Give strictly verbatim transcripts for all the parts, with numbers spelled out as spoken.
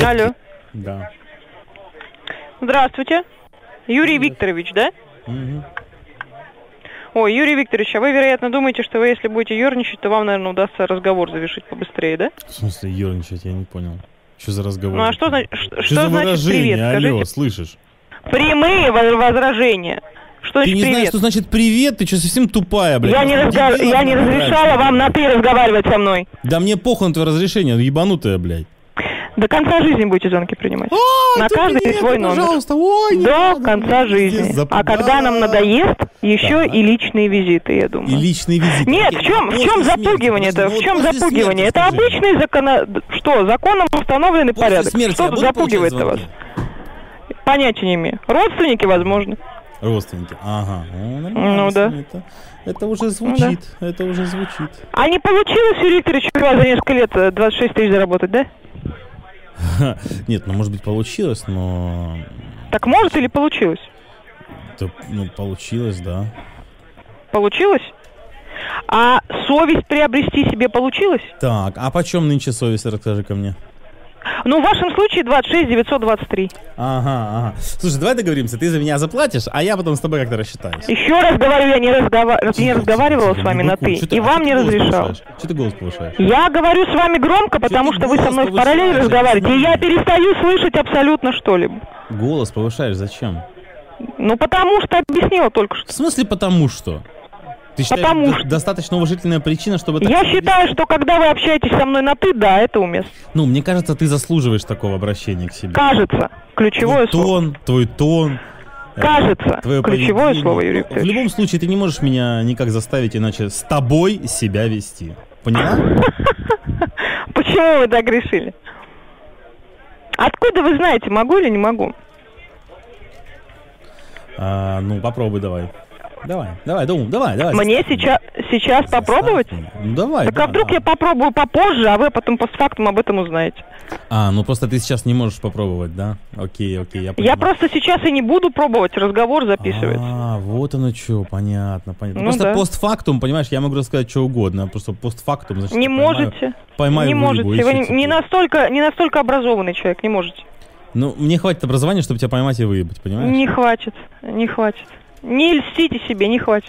Алло. Да. Здравствуйте. Юрий Викторович, да? Угу. Ой, Юрий Викторович, а вы, вероятно, думаете, что вы, если будете ерничать, то вам, наверное, удастся разговор завершить побыстрее, да? В смысле ерничать? Я не понял. Что за разговор? Ну а что, значит, что, что что за значит выражение? привет? Алло, Скажите. слышишь? Прямые возражения. Что Ты значит не привет? знаешь, что значит привет? Ты что, совсем тупая, блядь? Я не, разга... я не разрешала вам на «ты» разговаривать со мной. Да мне похуй на твое разрешение, ебанутая, блядь. До конца жизни будете звонки принимать. О, на каждый нет, свой номер. Пожалуйста, ой, не До надо, конца блядь, жизни. зап... А когда нам надоест, еще да. и личные визиты, я думаю. И личные визиты. Нет, Окей, в чем, в чем запугивание-то? В чем запугивание? Это обычный закон... Что, законом установленный после порядок? Смерти Что тут запугивает-то вас? Понятия не имею. Родственники, возможно. Родственники, ага. О, нормально, ну да. Это, это уже звучит, да. это уже звучит. А не получилось, Юрий Викторович, у вас за несколько лет двадцать шесть тысяч заработать, да? Нет, ну может быть получилось, но... Так может или получилось? Да, ну получилось, да. Получилось? А совесть приобрести себе получилось? Так, а почем нынче совесть, расскажи-ка мне. Ну, в вашем случае двадцать шесть девятьсот двадцать три. Ага, ага. Слушай, давай договоримся, ты за меня заплатишь, а я потом с тобой как-то рассчитаюсь. Еще раз говорю, я не, разгова... не разговаривала с вами на «ты», и вам не разрешала. Что ты голос повышаешь? Я говорю с вами громко, потому что вы со мной в параллели разговариваете, и я перестаю слышать абсолютно что-либо. Голос повышаешь зачем? Ну, потому что объяснила только что. В смысле потому что? Ты считаешь, Потому до- что... достаточно уважительная причина, чтобы... так Я себя считаю, вести? что когда вы общаетесь со мной на «ты», да, это уместно. Ну, мне кажется, ты заслуживаешь такого обращения к себе. Кажется. Ключевое Твой слово. тон, твой тон. э, Кажется. твое Ключевое поведение. слово, Юрий В Викторович. любом случае, ты не можешь меня никак заставить, иначе с тобой себя вести. Поняла? Почему вы так решили? Откуда вы знаете, могу или не могу? А, ну, попробуй давай. Давай, давай, думай, давай, давай. Мне заставь сейчас, сейчас меня. попробовать? Заставь меня. Ну, давай. Так да, а вдруг да. я попробую попозже, а вы потом постфактум об этом узнаете? А, ну просто ты сейчас не можешь попробовать, да? Окей, окей, я понял. Я просто сейчас и не буду пробовать, разговор записывается. А, вот оно что, понятно, понятно. Ну просто да. постфактум, понимаешь, я могу рассказать что угодно, просто постфактум, значит, Не я поймаю- можете. Поймаю, не выебу, можете. и Вы всё не, теперь. не настолько, не настолько образованный человек, не можете. Ну, мне хватит образования, чтобы тебя поймать и выебать, понимаешь? Не хватит, не хватит. Не льстите себе, не хватит.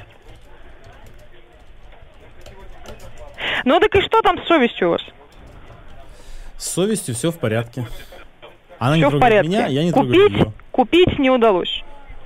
Ну так и что там с совестью у вас? С совестью все в порядке. Она не Все в трогает порядке. меня, я не трогаю купить, ее. купить не удалось.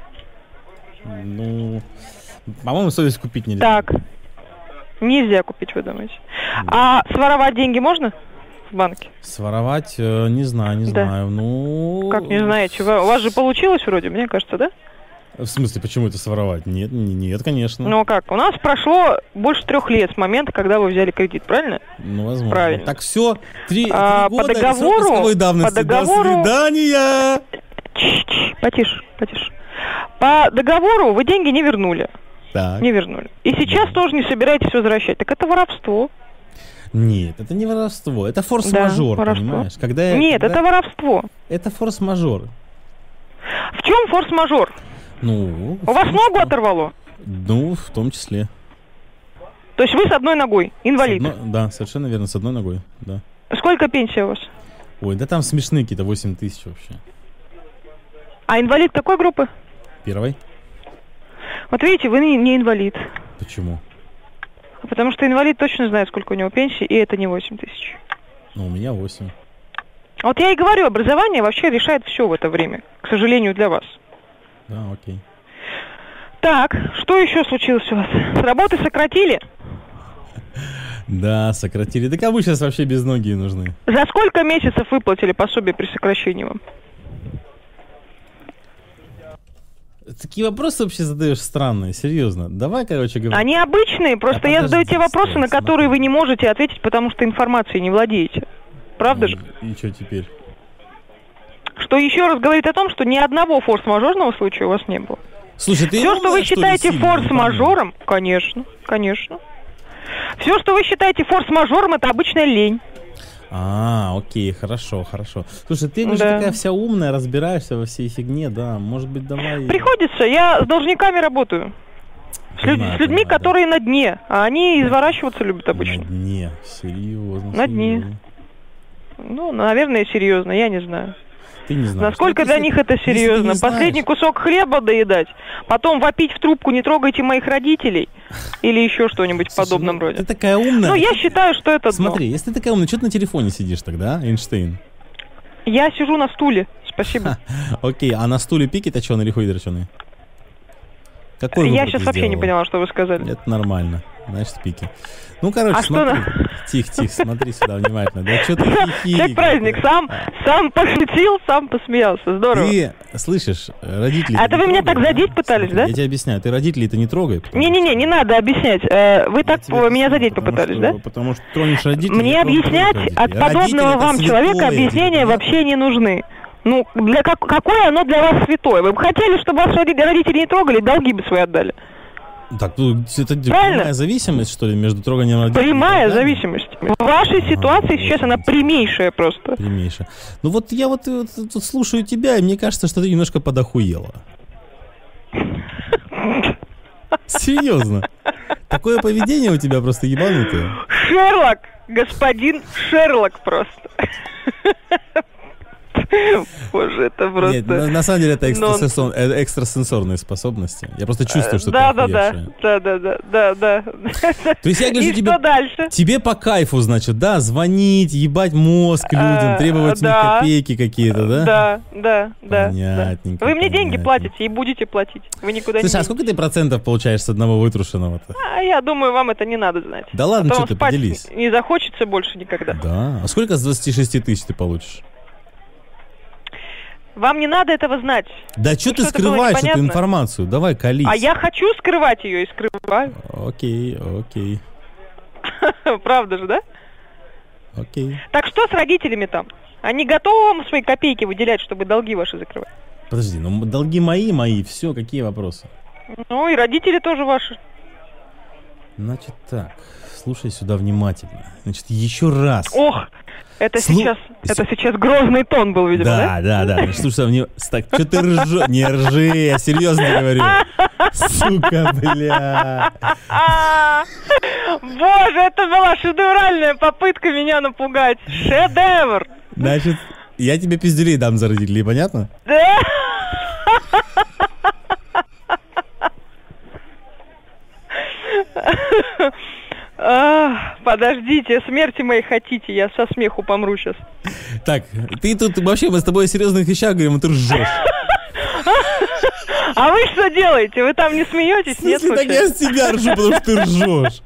Ну, по-моему, совесть купить нельзя. Так. Нельзя купить, вы думаете. А своровать деньги можно в банке? Своровать, э, не знаю, не Да. знаю. Ну. Как не знаете? Вы- у вас же получилось вроде, мне кажется, да? В смысле, почему это своровать? Нет, не- нет, конечно. Ну как? У нас прошло больше трех лет с момента, когда вы взяли кредит, правильно? Ну, возможно. Правильно. Так все, три, А, три по года договору- срок исковой давности. по договору- До свидания! Чш-чш, потише, потише. По договору вы деньги не вернули. Так. Не вернули. И сейчас тоже не собираетесь возвращать. Так это воровство. Нет, это не воровство, это форс-мажор, Да, воровство. понимаешь? Когда я- Нет, когда- это воровство. Это форс-мажор. В чем форс-мажор? Ну, У вас в том, ногу что- оторвало? Ну, в том числе. То есть вы с одной ногой, инвалид. С одной- да, совершенно верно, с одной ногой, да. Сколько пенсия у вас? Ой, да там смешные какие-то восемь тысяч вообще. А инвалид какой группы? Первой? Вот видите, вы не, не инвалид. Почему? Потому что инвалид точно знает, сколько у него пенсии, и это не восемь тысяч. Ну, у меня восемь. Вот я и говорю, образование вообще решает все в это время, к сожалению, для вас. Да, окей. Так, что еще случилось у вас? С работы сократили? Да, сократили. Да кому сейчас вообще без ноги нужны? За сколько месяцев выплатили пособие при сокращении вам? Такие вопросы вообще задаешь странные, серьезно. Давай, короче, говори. Они обычные, просто Да я подожди, задаю те вопросы, стой, на которые смотри. вы не можете ответить, потому что информацией не владеете. Правда же? И что теперь? Что еще раз говорит о том, что ни одного форс-мажорного случая у вас не было. Слушай, ты Все, что умная, вы что ли, считаете сильно? Не пойму. форс-мажором, конечно, конечно. Все, что вы считаете форс-мажором, это обычная лень. А, окей, хорошо, хорошо. Слушай, ты говоришь, Да. такая вся умная, разбираешься во всей фигне, да. Может быть, давай... Приходится, я с должниками работаю. С, люд- Понимаю, с людьми, понимаю, да. которые на дне, а они изворачиваться любят обычно. На дне, серьезно. На дне. серьезно. Ну, наверное, серьезно, я не знаю. Ты не знаешь. Насколько Ну, для если- них это если ты серьезно? не знаешь- Последний кусок хлеба доедать, потом вопить в трубку, не трогайте моих родителей, или еще что-нибудь в Слушай, подобном ну, роде. Ты такая умная. Ну, я считаю, что это дно. Смотри, если ты такая умная, что ты на телефоне сидишь тогда, Эйнштейн? Я сижу на стуле, спасибо. Окей, а на стуле пики точеный или хуй дроченый? Какой Я выбор сейчас ты вообще не сделала? поняла, что вы сказали. Это нормально. Значит, пики. Ну, короче, А что смотри. на- Тихо, тихо, смотри сюда внимательно. Да что ты хихикаешь? Как праздник, сам, сам пошутил, сам посмеялся, здорово. Ты слышишь, родители... А это вы меня так задеть пытались, да? Я тебе объясняю, ты родителей-то не трогай. потому Не-не-не, не надо объяснять. Э, Вы Я так тебе э, меня объясню, задеть потому попытались, что- да? Потому что тронешь родителей... Мне тронешь объяснять родителей. от Родители подобного это вам святое, человека тебе объяснения понятно? вообще не нужны. Ну, для как, какое оно для вас святое? Вы бы хотели, чтобы вас роди- родители не трогали, долги бы свои отдали. Так, ну, это Правильно? прямая зависимость, что ли, между троганием родителей? Прямая и долгами? зависимость. В вашей Ага, ситуации вот сейчас она видите. прямейшая просто. Прямейшая. Ну вот я вот, вот тут слушаю тебя, и мне кажется, что ты немножко подохуела. Серьезно. Такое поведение у тебя просто ебанутое. Шерлок! Господин Шерлок просто. Боже, это просто... Нет, на, на самом деле это нонсенс. экстрасенсор- э, экстрасенсорные способности. Я просто чувствую, что да, ты да, да, охуевшая. да, да, да, да, да. То есть я гляжу, И тебе, что дальше? тебе по кайфу, значит, да, звонить, ебать мозг людям, А, требовать с них да. копейки какие-то, да? Да, да, да. Понятненько, да. Вы мне деньги понятненько. платите и будете платить. Вы никуда Слушай, а не сколько ты процентов получаешь с одного вытрушенного-то? А я думаю, вам это не надо знать. Да ладно, А то что вам ты, спать поделись. не захочется больше никогда. Да. А сколько с двадцати шести тысяч ты получишь? Вам не надо этого знать. Да что Ну, ты что, это было скрываешь эту непонятно? информацию? Давай, колись. А я хочу скрывать ее и скрываю. Окей, окей, Правда же, да? окей. Так что с родителями там? Они готовы вам свои копейки выделять, чтобы долги ваши закрывать? Подожди, ну долги мои, мои, все, какие вопросы? Ну и родители тоже ваши. Значит так, слушай сюда внимательно. Значит, еще раз. Ох, это Слу- сейчас, это сейчас грозный тон был, видимо, да? Да, да, да. Значит, слушай, мне... Так, что ты ржешь? Не ржи, я серьезно говорю. Сука, бля. А, Боже, это была шедевральная попытка меня напугать. Шедевр. Значит, я тебе пиздюлей дам за родителей, понятно? Да? А, Подождите, смерти моей хотите, я со смеху помру сейчас. Так, ты тут вообще, мы с тобой о серьезных вещах говорим, а ты ржешь. А вы что делаете? Вы там не смеетесь? Нет, Если так я случайно? с тебя ржу, потому что ты ржешь.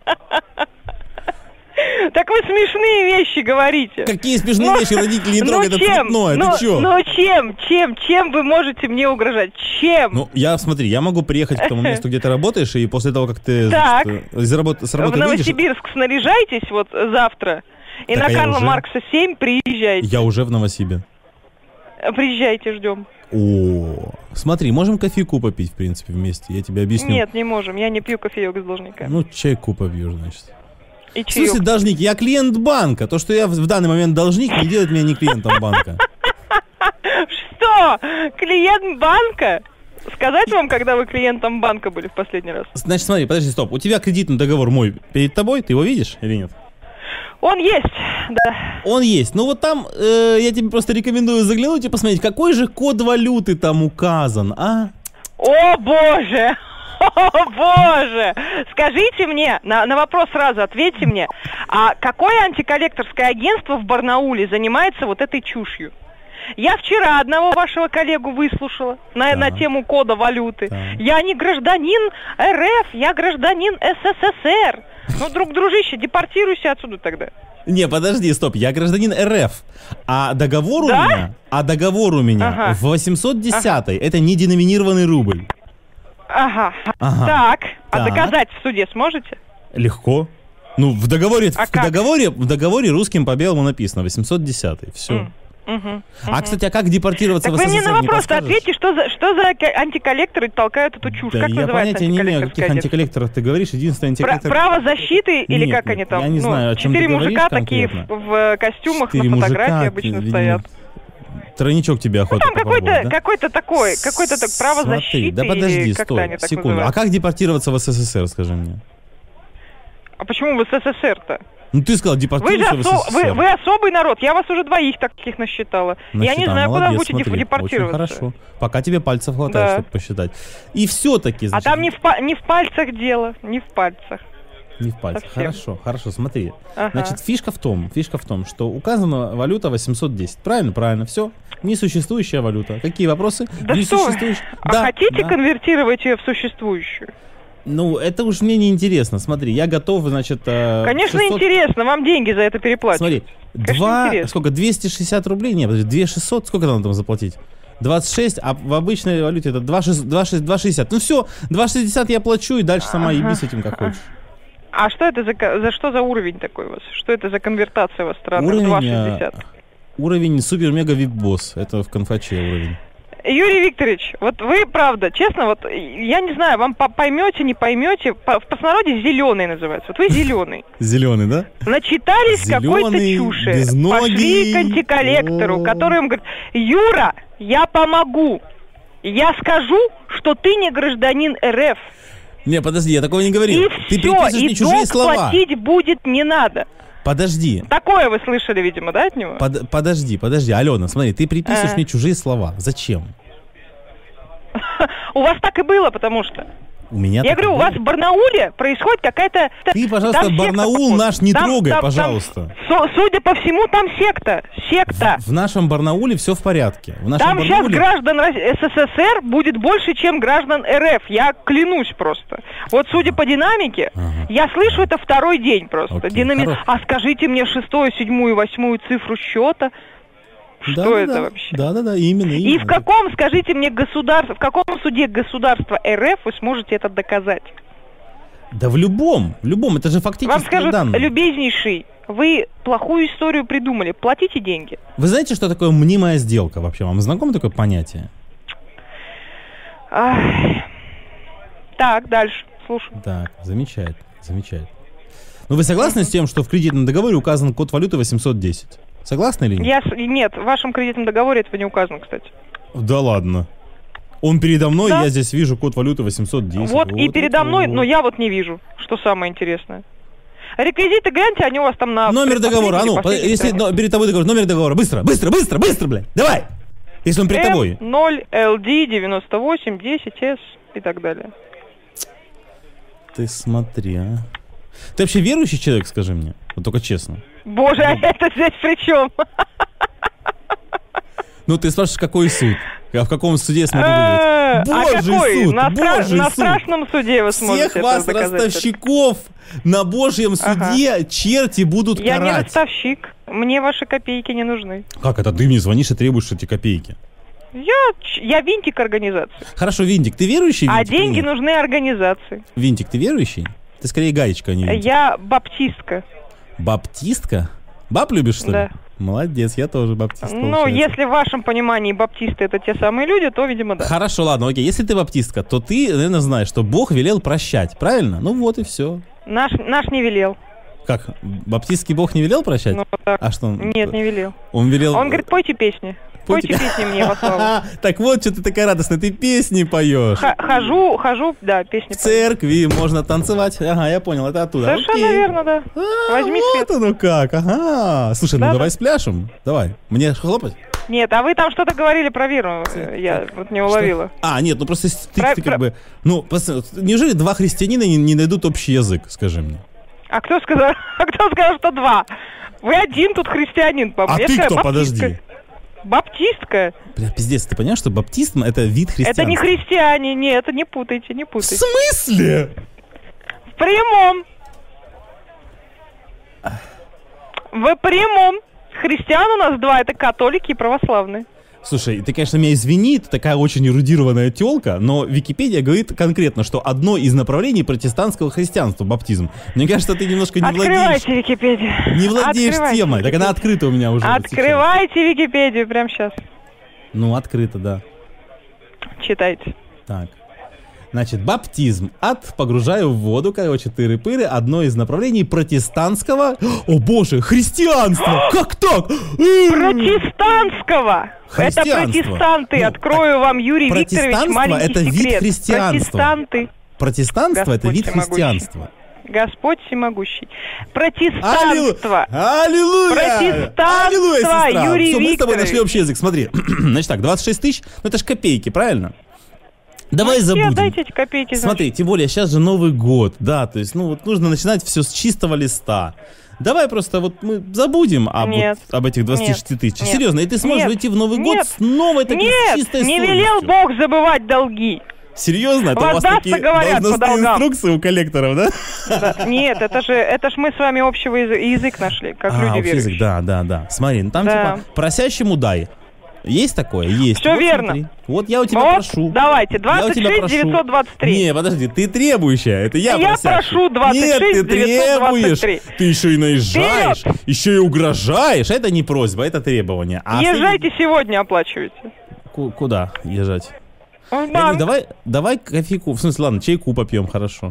Так вы смешные вещи говорите. Какие смешные Ну, вещи родители не ну трогают, это чем? цветное, ну, ты чё? ну чем? Чем? Чем вы можете мне угрожать? Чем? Ну, я, смотри, я могу приехать к тому месту, где ты работаешь, и после того, как ты Так. значит, из работы, с в работы выйдешь... Новосибирск снаряжайтесь вот завтра. И Так, на а я Карла уже? Маркса семь приезжайте. Я уже в Новосибе. Приезжайте, ждем. О, смотри, можем кофейку попить, в принципе, вместе. Я тебе объясню. Нет, не можем. Я не пью кофеек с должниками. Ну, чайку попьешь, значит. И В смысле чаек. должник? Я клиент банка. То, что я в в данный момент должник, не делает меня не клиентом банка. Что? Клиент банка? Сказать вам, когда вы клиентом банка были в последний раз? Значит, смотри, подожди, стоп. У тебя кредитный договор мой перед тобой, ты его видишь или нет? Он есть, да. Он есть. Ну вот там, э, я тебе просто рекомендую заглянуть и посмотреть, какой же код валюты там указан, а? О, боже! О, боже! Скажите мне, на, на вопрос сразу ответьте мне, а какое антиколлекторское агентство в Барнауле занимается вот этой чушью? Я вчера одного вашего коллегу выслушала на, Так. на тему кода валюты. Так. Я не гражданин РФ, я гражданин СССР. Ну, друг дружище, депортируйся отсюда тогда. Не, подожди, стоп, я гражданин РФ, а договор Да? у меня, а договор у меня Ага. в восемьсот десятый, это не деноминированный рубль. Ага. Ага. Так, а Так. доказать в суде сможете? Легко. Ну, в договоре, А в как? договоре, в договоре русским по белому написано восемьсот десятый. Все. М. Мгм. А, кстати, а как депортироваться Так в вы мне СССР, на не вопрос подскажешь? ответьте, что за, что за ка- антиколлекторы толкают эту чушь? Да как я называется понятия не имею, о каких антиколлекторское агентство? антиколлекторах ты говоришь. Единственное Пра- антиколлектор... право защиты или Нет, как нет, они там? я не Ну, знаю, о чем ты четыре говоришь мужика такие в, конкретно. в костюмах Четыре на мужика, фотографии обычно видимо, стоят. Тройничок тебе Ну охота там какой-то, попробовать, да? какой-то такой, какой-то так право Смотри, защиты да подожди, или как-то стой, они так секунду. А называются. как депортироваться в СССР, скажи мне? А почему в СССР-то? Ну, ты сказал, Вы же депортируйся в осо- вы, СССР. вы особый народ, я вас уже двоих таких насчитала. Я не Насчитал, знаю, куда вы молодец, будете смотри, депортироваться. Очень хорошо. Пока тебе пальцев хватает, Да. чтобы посчитать. И все-таки, А значит, там не в, па- не в пальцах дело, не в пальцах. не в пальцах. совсем. Хорошо, хорошо, смотри. Ага. Значит, фишка в том, фишка в том, что указана валюта восемьсот десять. Правильно? Правильно. Все. Несуществующая валюта. Какие вопросы? Да что вы? Несуществующая. А Да, хотите да. конвертировать ее в существующую? Ну, это уж мне не интересно. Смотри, я готов, значит... э, Конечно, шестьсот интересно, вам деньги за это переплатят. Смотри, Конечно, два... интересно. Сколько? двести шестьдесят рублей? Нет, подожди, две тысячи шестьсот? Сколько надо там заплатить? двадцать шесть, а в обычной валюте это два шестьдесят. Ну все, два шестьдесят я плачу, и дальше сама Ага. еби с этим как хочешь. А что это за, ко- за что за уровень такой у вас? Что это за конвертация у вас странная? Уровень, два э, шестьдесят. Уровень супер-мега-вип-босс. Это в конфаче уровень. Юрий Викторович, вот вы, правда, честно, вот я не знаю, вам по- поймете, не поймете, по- в простонародье зеленый называется. Вот вы зеленый. Зеленый, да? Начитались какой-то Зелёный, чуши. безногий. Пошли к антиколлектору, О. который им говорит: Юра, я помогу. Я скажу, что ты не гражданин РФ. Не, подожди, я такого не говорил. И Ты все, переписываешь и мне чужие долг слова. платить будет не надо. Подожди. Такое вы слышали, видимо, да, от него? Под- подожди, подожди, Алена, смотри, ты приписываешь А. мне чужие слова. Зачем? У вас так и было, потому что. У меня Я так говорю, и у вас было. в Барнауле происходит какая-то... Ты, пожалуйста, там секта, Барнаул походу. наш не Там- трогай, там- там, пожалуйста. су- судя по всему, там секта. Секта. В нашем Барнауле все в порядке. В нашем Там сейчас Барнауле... граждан Рос- СССР будет больше, чем граждан РФ. Я клянусь просто. Вот судя по динамике, Ага. я слышу это второй день просто. Окей, Динами- хоро- А скажите мне шестую, седьмую, восьмую цифру счета. Что Да, да, это да. вообще? Да, да, да, именно, И именно. в каком, скажите мне, государстве, в каком суде государства РФ вы сможете это доказать? Да в любом, в любом, это же Вам фактически скажут, данные. любезнейший, вы плохую историю придумали, платите деньги. Вы знаете, что такое мнимая сделка вообще? Вам знакомо такое понятие? Ах. Так, дальше, слушаю. Так, замечательно, замечательно. Ну вы согласны с тем, что в кредитном договоре указан код валюты восемьсот десять? Согласны или нет? Я, с- нет, в вашем кредитном договоре этого не указано, кстати. Да ладно. Он передо мной, Да. я здесь вижу код валюты восемьсот десять. Вот, и передо мной, вот. но я вот не вижу, что самое интересное. Реквизиты гляньте, они у вас там на... Номер договора, а ну, последней если странице. но, перед тобой договор, номер договора, быстро, быстро, быстро, быстро, блядь, давай! Если он перед тобой. эм ноль эл ди девяносто восемь десять эс и так далее. Ты смотри, а. Ты вообще верующий человек, скажи мне? Вот только честно. Боже, а это здесь при чем? Ну, ты спрашиваешь, какой суд? А в каком суде я смогу А выиграть? Божий какой? суд, На стра- божий на суд. страшном суде вы сможете Всех вас, это доказать. ростовщиков, на божьем Ага. суде черти будут Я не карать. ростовщик, мне ваши копейки не нужны. Как это? Ты мне звонишь и требуешь эти копейки? Я, ч- я винтик организации. Хорошо, Винтик, ты верующий? А Винтик, или деньги нет? нужны организации. Винтик, ты верующий? Ты скорее гаечка, а не Винтик. Я баптистка. Баптистка? Баб любишь, что ли? Да. Молодец, я тоже баптист. Ну, получается. если в вашем понимании баптисты это те самые люди, то, видимо, да. Хорошо, ладно, окей. Если ты баптистка, то ты, наверное, знаешь, что Бог велел прощать, правильно? Ну вот и все. Наш, наш не велел. Как, баптистский Бог не велел прощать? Ну, так. А что он? Нет, не велел. Он велел... Он говорит, пойте песни. Пойте Пойте- песни мне во славу. Так вот, что ты такая радостная, ты песни поешь. Х- Хожу, хожу, да, песни. В церкви можно танцевать. Ага, я понял, это оттуда. Совершенно Окей. верно, да. А, Возьми вот свет. оно как, ага. Слушай, Да, ну да. давай спляшем. Давай. Мне хлопать? Нет, а вы там что-то говорили про веру, э, я вот не уловила. А, нет, ну просто с- ты, Про- ты как про- бы... Ну, просто, неужели два христианина не, не найдут общий язык, скажи мне? А кто сказал, а кто сказал, что два? Вы один тут христианин, по А Я ты сказала, кто, баптистка. подожди? Баптистка? Бля, пиздец, ты понимаешь, что баптизм это вид христианства? Это не христиане, нет, это не путайте, не В путайте. смысле? В прямом. В прямом. Христиан у нас два, это католики и православные. Слушай, ты, конечно, меня извини, ты такая очень эрудированная тёлка, но Википедия говорит конкретно, что одно из направлений протестантского христианства — баптизм. Мне кажется, ты немножко не владеешь, Открывайте Википедию. не владеешь Открывайте темой. Так она Википедию. открыта у меня уже. вот сейчас. Открывайте Википедию прямо сейчас. Ну, открыто, да. Читайте. Так. Значит, баптизм. От погружаю в воду, короче, тыры-пыры. Одно из направлений протестантского... О, боже, христианство! Как так? Протестантского! Это Христианство. протестанты. Ну, Открою вам, Юрий Викторович, протестанство маленький это вид секрет. христианства. Протестанты. Протестанство — это Господь вид всемогущий. христианства. Господь всемогущий. Протестанство. Аллилуйя! Протестанство, Аллилуйя, сестра. Юрий Все, мы с тобой Викторович. нашли общий язык. Смотри, значит так, двадцать шесть тысяч, ну это ж копейки, правильно? Давай Ну, забудем. Дайте эти копейки. значит. Смотри, тем более сейчас же Новый год, да, то есть, ну вот нужно начинать все с чистого листа. Давай просто вот мы забудем об, Нет. вот, об этих двадцати шести тысяч. Нет. Серьезно, и ты сможешь Нет. войти в Новый год Нет. с новой такой Нет, чистой не совестью. велел Бог забывать долги. Серьезно? Это у вас Воздастся, такие говорят, по должностные долгам. инструкции у коллекторов, да? Да. Нет, это же, это ж мы с вами общего язы- язык нашли, как А, люди общий язык, верующие. да, да, да. Смотри, ну там Да. типа просящему дай. Есть такое? Есть. Всё Вот верно. смотри. Вот я у тебя Вот, прошу. давайте, Я у двадцать тебя шесть прошу. девятьсот двадцать три. Не, подожди, ты требующая, это я Я просящий. прошу двадцать шесть Нет, ты девятьсот двадцать три. требуешь. Ты еще и наезжаешь, еще и угрожаешь. Это не просьба, это требование. А Езжайте сегодня, оплачивайте. Ку- Куда езжать? В Я говорю, банк. давай, давай кофейку, в смысле, ладно, чайку попьем, хорошо.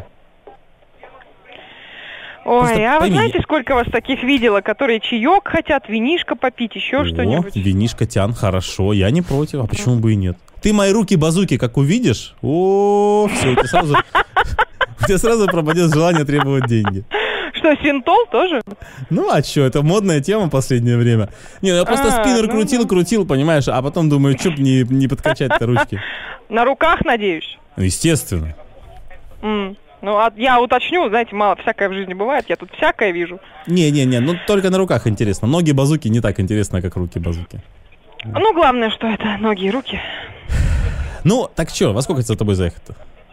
Ой, Просто а вы пойми, знаете, сколько вас таких видела, которые чаек хотят, винишко попить, еще О, что-нибудь? винишко тян, хорошо, я не против, а почему бы и нет? Ты мои руки-базуки как увидишь, о, все, у тебя сразу, у тебя сразу пропадет желание требовать деньги. Что, синтол тоже? Ну а что, это модная тема в последнее время. Не, ну я просто А, спиннер ну, крутил, ну. крутил, понимаешь, а потом думаю, что б не, не подкачать-то ручки. На руках, надеюсь? Ну, естественно. М. Ну, а я уточню, знаете, мало всякое в жизни бывает, я тут всякое вижу. Не-не-не, ну только на руках интересно. Ноги-базуки не так интересно, как руки-базуки. Ну, главное, что это ноги и руки. Ну, так что, во сколько за тобой заехать-то?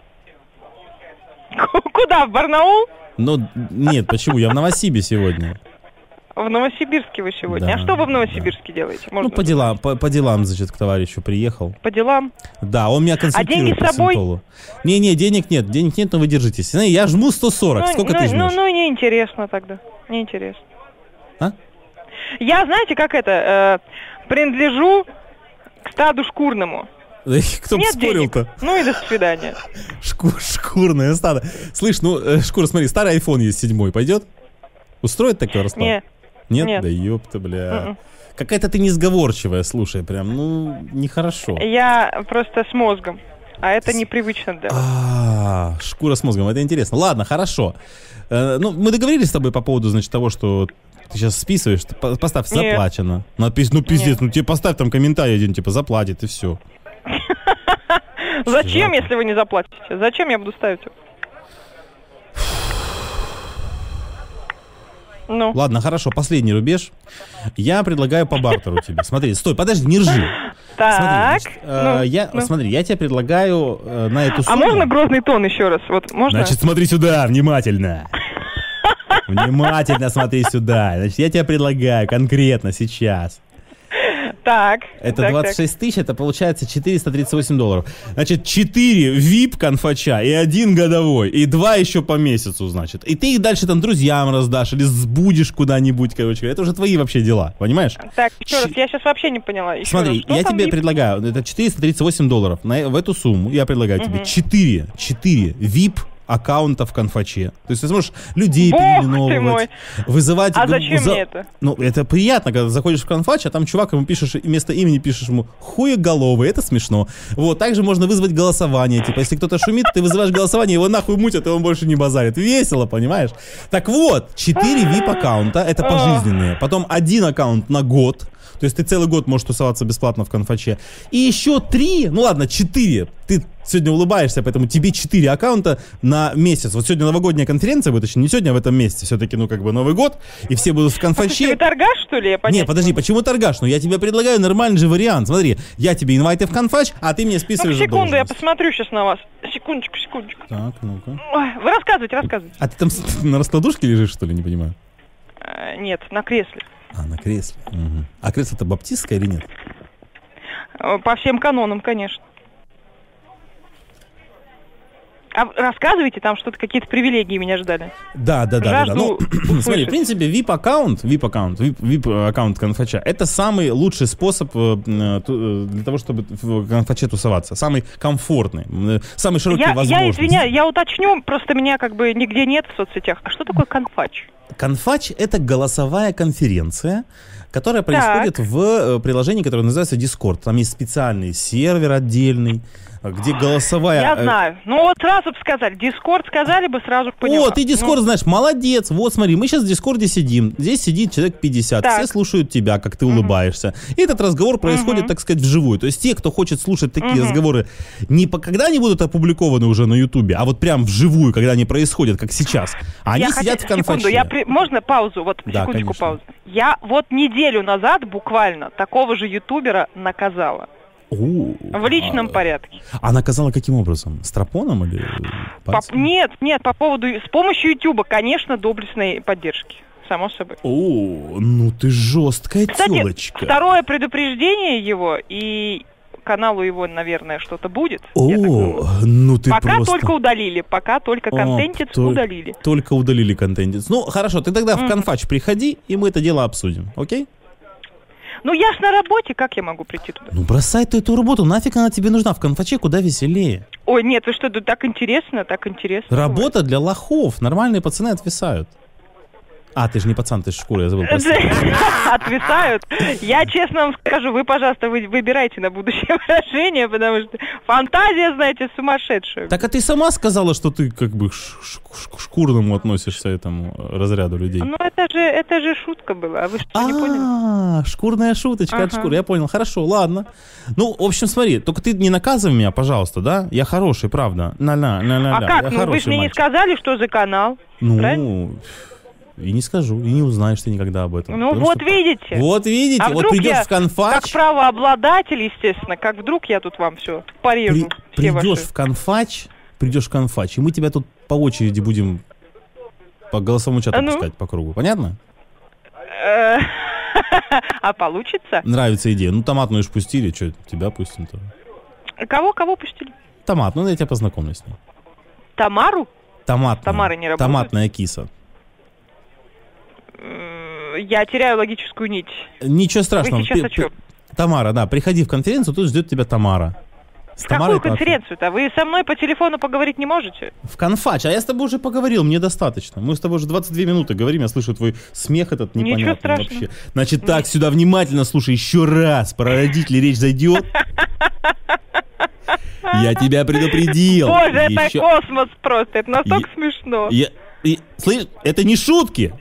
Ку- Куда, в Барнаул? Ну, нет, почему? Я в Новосибе сегодня. В Новосибирске вы сегодня. Да, а что вы в Новосибирске делаете? Ну, Можно по делам, по, по делам, значит, к товарищу приехал. по делам? Да, он меня консультирует деньги по с собой? синтолу. Не-не, денег нет, денег нет, но вы держитесь. Знаете, я жму сто сорок, Ну, сколько ну, ты ну, жмешь? ну, неинтересно тогда. Неинтересно. А? Я, знаете, как это, э, принадлежу к стаду шкурному. Кто бы Нет спорил-то? денег. Ну и до свидания. Шку- шкурное стадо. Слышь, ну, э, Шкура, смотри, старый iPhone есть, седьмой, пойдет? Устроит такой расклад? Не. Нет? Нет. Да ёпта, бля. Мгм. Какая-то ты несговорчивая, слушай, прям, ну, нехорошо. Я просто с мозгом. А это непривычно для вас. А, шкура с мозгом, это интересно. Ладно, хорошо. Э, ну, мы договорились с тобой по поводу, значит, того, что ты сейчас списываешь. Ты по- Поставь Нет. заплачено. Напись, ну, пиздец, Нет. ну, тебе поставь там комментарий один, типа, заплатит, и все. Зачем, жалко. если вы не заплатите? Зачем я буду ставить? Ну, Ладно, хорошо, последний рубеж. Я предлагаю по бартеру тебе. Смотри, стой, подожди, не ржи. так. Смотри, значит, э, ну, я, ну. смотри, я тебе предлагаю э, на эту А сумму... можно грозный тон еще раз? Вот можно? Значит, смотри сюда, внимательно. Внимательно смотри сюда. Значит, я тебе предлагаю конкретно сейчас. Так. Это так, двадцать шесть тысяч, это получается четыреста тридцать восемь долларов. Значит, четыре вип конфача и один годовой, и два еще по месяцу, значит. И ты их дальше там друзьям раздашь или сбудешь куда-нибудь, короче говоря. Это уже твои вообще дела, понимаешь? Так, так, еще раз, Щ- я сейчас вообще не поняла. Еще Смотри, раз, что я там тебе вип? предлагаю, это четыреста тридцать восемь долларов. На, в эту сумму я предлагаю тебе Мгм. четыре, четыре вип аккаунта в конфаче. То есть ты сможешь людей Бог ты переименовывать, мой. вызывать... А г- зачем за- мне это? Ну, это приятно, когда заходишь в конфач, а там чувак, ему пишешь, вместо имени пишешь ему хуеголовый, это смешно. Вот, также можно вызвать голосование, типа, если кто-то шумит, ты вызываешь голосование, его нахуй мутят, и он больше не базарит. Весело, понимаешь? Так вот, четыре вип аккаунта, это пожизненные, потом один аккаунт на год, то есть ты целый год можешь тусоваться бесплатно в конфаче. И еще три, ну ладно, четыре. Ты сегодня улыбаешься, поэтому тебе четыре аккаунта на месяц. Вот сегодня новогодняя конференция будет, точнее, не сегодня, а в этом месяце. Все-таки, ну, как бы Новый год, и все будут в Вы конфаче. торгаш, что ли? Я понять Не, подожди, могу. почему торгаш? Ну, я тебе предлагаю нормальный же вариант. Смотри, я тебе инвайты в конфач, а ты мне Ну, списываешь секунду, я задолженность. посмотрю сейчас на вас. Секундочку, секундочку. Так, ну-ка. Ой, вы рассказывайте, рассказывайте. А ты там с- на раскладушке лежишь, что ли, не понимаю? Э, нет, на кресле. А, на кресле. Мгм. А кресло-то баптистское или нет? Э, По всем канонам, конечно. А вы рассказывайте, там что-то, какие-то привилегии меня ждали. Да, да, да, да, да. Ну, Жажду смотри, услышать. в принципе, ви ай пи-аккаунт, ви ай пи-аккаунт, ви ай пи-аккаунт конфача, это самый лучший способ э, э, ту- э, для того, чтобы в конфаче тусоваться. Самый комфортный, э, самый широкий Я, я возможности. извиняюсь, я уточню, просто меня как бы нигде нет в соцсетях. А что такое конфач? Конфач — это голосовая конференция, которая происходит в э, приложении, которое называется Discord. Там есть специальный сервер отдельный, где голосовая... Я знаю. Ну вот сразу бы сказали. Дискорд сказали бы, сразу поняла. О, ты Дискорд ну. знаешь, молодец. Вот смотри, мы сейчас в Дискорде сидим. Здесь сидит человек пятьдесят. Так. Все слушают тебя, как ты угу. улыбаешься. И этот разговор происходит, угу. так сказать, вживую. То есть те, кто хочет слушать такие угу. разговоры, не по, когда они будут опубликованы уже на Ютубе, а вот прям вживую, когда они происходят, как сейчас. Они я сидят хочу, в конфаче. Секунду, я при... Можно паузу? Вот, да, секундочку, конечно. Паузу. Я вот неделю назад буквально такого же ютубера наказала. О, в личном а, порядке. А наказала каким образом? Стропоном или по, Нет, нет, по поводу... С помощью Ютуба, конечно, доблестной поддержки. Само собой. О, ну ты жесткая Кстати, телочка. Второе предупреждение его, и каналу его, наверное, что-то будет. О, ну ты пока просто... только удалили, пока только контентец О, удалили. Только удалили контентец. Ну, хорошо, ты тогда mm. в конфач приходи, и мы это дело обсудим, окей? Ну, я ж на работе, как я могу прийти туда? Ну, бросай ты эту работу, нафиг она тебе нужна? В конфаче куда веселее. Ой, нет, вы что, тут так интересно, так интересно. Работа для лохов, нормальные пацаны отвисают. А, ты же не пацан, ты же шкура, я забыл. Отвисают? Я честно вам скажу, вы, пожалуйста, вы, выбирайте на будущее выражение, потому что фантазия, знаете, сумасшедшая. Так а ты сама сказала, что ты как бы к шкурному относишься этому разряду людей. Ну это же, это же шутка была, а вы что, не поняли? А, шкурная шуточка от шкуры, я понял, хорошо, ладно. Ну, в общем, смотри, только ты не наказывай меня, пожалуйста, да? Я хороший, правда. На-на-на-на-на. А как? Ну вы же мне не сказали, что за канал, ну... И не скажу, и не узнаешь ты никогда об этом. Ну вот что... видите. Вот видите, а вот придешь я, в конфач... как правообладатель, естественно, как вдруг я тут вам все порежу. При... Все придешь ваши... в конфач, придешь в конфач, и мы тебя тут по очереди будем по голосовому чату а ну? пускать по кругу. Понятно? А получится? Нравится идея. Ну, томатную ж пустили, что, тебя пустим тоже. Кого, кого пустили? Томат, ну я тебя познакомлю с ней. Тамару? Томатная. Тамара не работает. Томатная киса. Я теряю логическую нить. Ничего страшного. Вы сейчас о чем? Тамара, да, приходи в конференцию, тут ждет тебя Тамара. С Какую конференцию-то? Вы со мной по телефону поговорить не можете? В конфач, а я с тобой уже поговорил, мне достаточно. Мы с тобой уже двадцать две минуты говорим, я слышу твой смех этот непонятный вообще. Значит так, сюда внимательно слушай еще раз, про родителей речь зайдет. Я тебя предупредил. Боже, это космос просто, это настолько смешно. Слышь, это не шутки.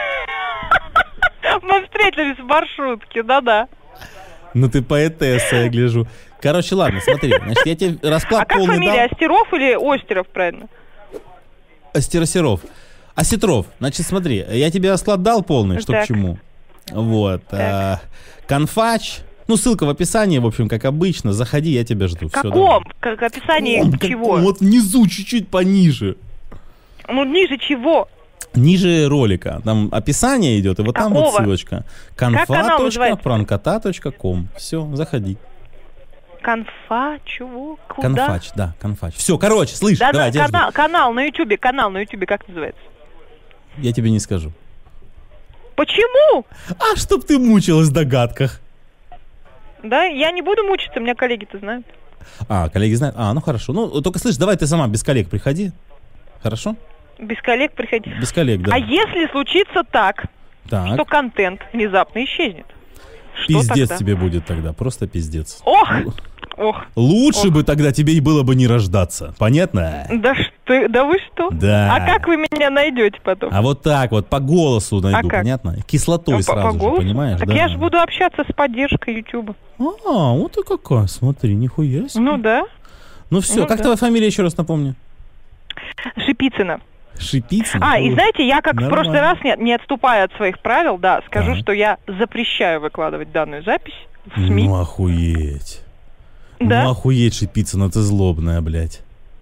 Мы встретились в маршрутке, да-да. Ну ты поэтесса, я гляжу. Короче, ладно, смотри, значит, я тебе расклад а полный дал. А как фамилия, дал. Остеров или Остеров, правильно? Остеросеров. Осетров. Значит, смотри, я тебе расклад дал полный, что так. к чему. Вот. А, конфач. Ну, ссылка в описании, в общем, как обычно. Заходи, я тебя жду. В каком? Все, как описании Каком? чего? Каком? Вот внизу, чуть-чуть пониже. Ну, ниже чего? Ниже ролика. Там описание идет, и вот Какого? там вот ссылочка. конфа точка пранкота точка ком. Все, заходи. Конфа, чего? Куда? Конфач, да, конфач. Все, короче, слышь, да, давай, да, канал, канал на ютубе, канал на ютубе, как называется? Я тебе не скажу. Почему? А чтоб ты мучилась в догадках. Да, я не буду мучиться, меня коллеги-то знают. А, коллеги знают? А, ну хорошо. Ну, только слышь, давай ты сама без коллег приходи. Хорошо? Без коллег приходи. Без коллег, да. А если случится так, так. что контент внезапно исчезнет? Пиздец тогда? тебе будет тогда, просто пиздец. Ох! Ох. Лучше Ох. бы тогда тебе и было бы не рождаться. Понятно? Да что, да вы что? Да. А как вы меня найдете потом? А вот так вот, по голосу найду, а как? понятно? Кислотой ну, сразу по, по голосу? Же, понимаешь? Так да. я же буду общаться с поддержкой Ютуба. А, вот ты какая, смотри, нихуя себе. Ну да. Ну все, ну, как да. твоя фамилия, еще раз напомню? Шипицына. Шипицына? А, и знаете, я как Нормально. в прошлый раз, не, не отступая от своих правил, да, скажу, ага. что я запрещаю выкладывать данную запись в СМИ. Ну охуеть. Да? Ну охуеть, Шипицына, ты злобная, блядь.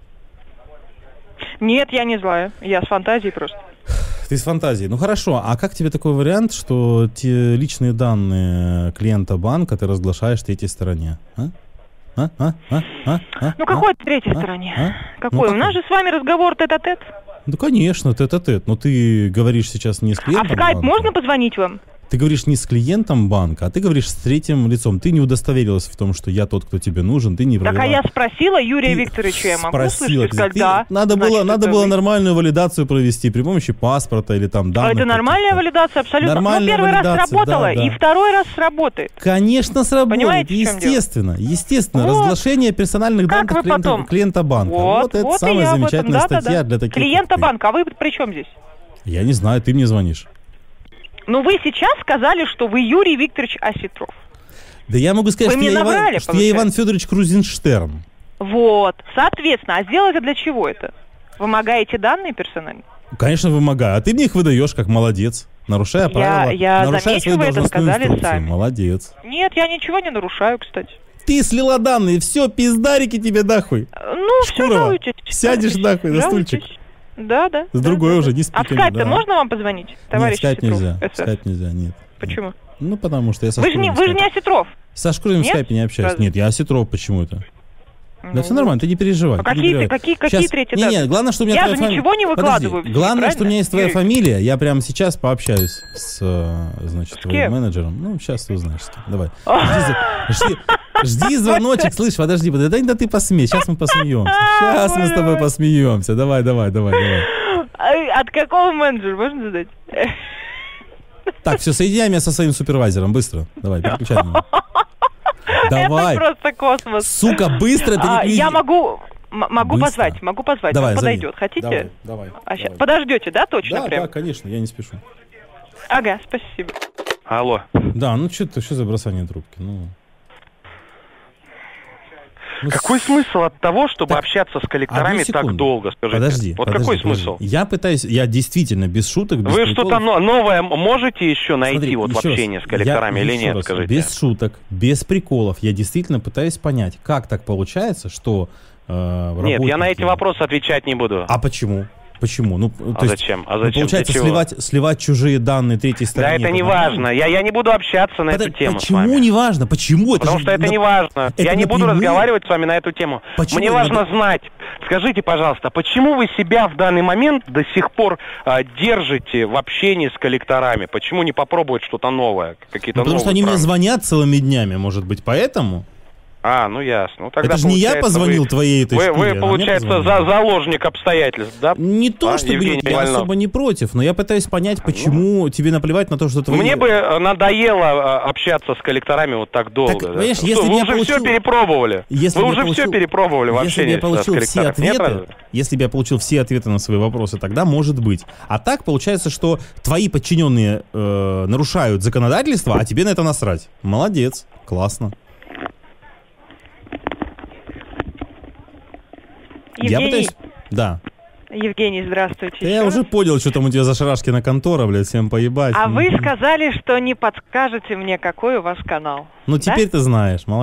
Нет, я не злая, я с фантазией просто. Ты с фантазией. Ну хорошо, а как тебе такой вариант, что те личные данные клиента банка ты разглашаешь третьей стороне? А? А? А? А? А? А? Ну какой а? третьей а? стороне? А? Какой? Ну, У нас же с вами разговор тет-а-тет. Ну конечно, тет-а-тет. Но ты говоришь сейчас не с клиентом. А в скайп банка. можно позвонить вам? Ты говоришь не с клиентом банка, а ты говоришь с третьим лицом. Ты не удостоверилась в том, что я тот, кто тебе нужен, ты не провела. Так, а я спросила Юрия Ты Викторовича, я могу спросила, слышать, сказать, ты- да. Надо было, значит, надо это было вы. нормальную валидацию провести при помощи паспорта или там А данных. это нормальная каких-то. валидация, абсолютно. Нормальная ну, первый раз валидация, сработала, да, да. и второй раз сработает. Конечно, сработает, Понимаете, в чем дело? естественно, естественно. Вот. Разглашение персональных Как данных вы клиента, потом? клиента банка. Вот, Вот, это вот и самая я об этом, замечательная да, да, статья да. для таких. Клиента как ты. банка, а вы при чем здесь? Я не знаю, ты мне звонишь. Ну, вы сейчас сказали, что вы Юрий Викторович Осетров. Да я могу сказать, Вы что, мне я Иван, наврали, что я Иван Федорович Крузенштерн. Вот, соответственно, а сделать для чего это? Вымогаете данные персональные? Конечно, вымогаю. А ты мне их выдаешь как молодец. Нарушая Я- правила. я нарушая замечу, свои вы это должностные сказали инструкции. сами. Молодец. Нет, я ничего не нарушаю, кстати. Ты слила данные, все, пиздарики тебе нахуй. Ну, все, Шкурова, жалуйтесь. сядешь нахуй на Жалуйтесь. стульчик. Да, да. С да, другой да, уже, да. не с А в пиками, скайп-то да. можно вам позвонить, Нет, товарищ скайп Осетров? нельзя. СС? Скайп нельзя, нет. Почему? Ну, потому что я со Вы же не, Шкуровым вы же в не скайпе- Осетров. Со Шкуровым в Нет? скайпе не общаюсь. Разве? Нет, я Осетров почему-то. Да Ну, все нормально, ты не переживай. А ты не какие, переживай. какие, какие Щас- третьи Не, даты? не, главное, что у меня Я твоя же фами- ничего не выкладываю Подожди. в эфир, Главное, что у меня есть твоя Юрий? фамилия. Я прямо сейчас пообщаюсь с, э, значит, С твоим кем? менеджером. Ну, сейчас ты узнаешь с кем. Давай. Жди, за- жди- жди звоночек, слышь, подожди, подожди, да, да ты посмей, сейчас мы посмеемся. Сейчас мы с тобой посмеемся. Давай, давай, давай, давай. А От какого менеджера, можно задать? Так, все, соединяй меня со своим супервайзером, быстро. Давай, переключай меня. Давай. Это просто космос. Сука, быстро, ты А, не- я могу, м- могу Быстро. позвать, могу позвать. Давай, Он зови. подойдет. Хотите? Давай, давай, А ща- давай. Подождете, да, точно Да, прям? да, конечно, я не спешу. Ага, спасибо. Алло. Да, ну что ты, что за бросание трубки? Ну, Ну, Какой с- смысл от того, чтобы Так, общаться с коллекторами одну секунду. так долго, скажите? Подожди, Вот подожди, какой подожди. смысл? Я пытаюсь, я действительно без шуток, без Вы приколов. что-то но- новое м- можете еще найти Смотри, вот в еще раз, общении с коллекторами я- или еще нет, раз, скажите? Без шуток, без приколов. Я действительно пытаюсь понять, как так получается, что э, Нет, я на работники- эти вопросы отвечать не буду. А почему? Почему? Ну, А то есть, зачем? А ну, зачем? получается, Для чего? сливать, сливать чужие данные третьей Да стороне. это не нормально? важно. Я, я не буду общаться на Подо- эту тему с Почему вами. не важно? Почему? Потому же что это на- не важно. это Я не буду напрямую- разговаривать с вами на эту тему. Почему? Мне важно Надо- знать. Скажите, пожалуйста, почему вы себя в данный момент до сих пор а, держите в общении с коллекторами? Почему не попробовать что-то новое? Какие-то Ну, потому что новые они мне правила? звонят целыми днями, может быть, поэтому? А, ну ясно. Ну, тогда Это же не я получается, позвонил вы- твоей этой Вы, шкуре, вы, она мне получается, за, позвонила. заложник обстоятельств, да? Не то, А, чтобы Евгений я Вольнов. особо не против, но я пытаюсь понять, почему тебе наплевать на то, что твои... Мне бы э, надоело э, общаться с коллекторами вот так долго. Так, да. понимаешь, Что, если вы бы я уже получил- все перепробовали. Если Вы бы я уже все получил- перепробовали в Если бы общении я с, с получил все коллекторами. Нет, ответы, разве? если бы я получил все ответы на свои вопросы, тогда может быть. А так получается, что твои подчиненные э, нарушают законодательство, а тебе на это насрать. Молодец, классно. Я Евгений, пытаюсь... Да. Евгений, здравствуйте. Да еще я раз. уже понял, что там у тебя за шарашкина контора, блядь, всем поебать. А вы Мгм. сказали, что не подскажете мне, какой у вас канал. Ну да? теперь ты знаешь, молодец.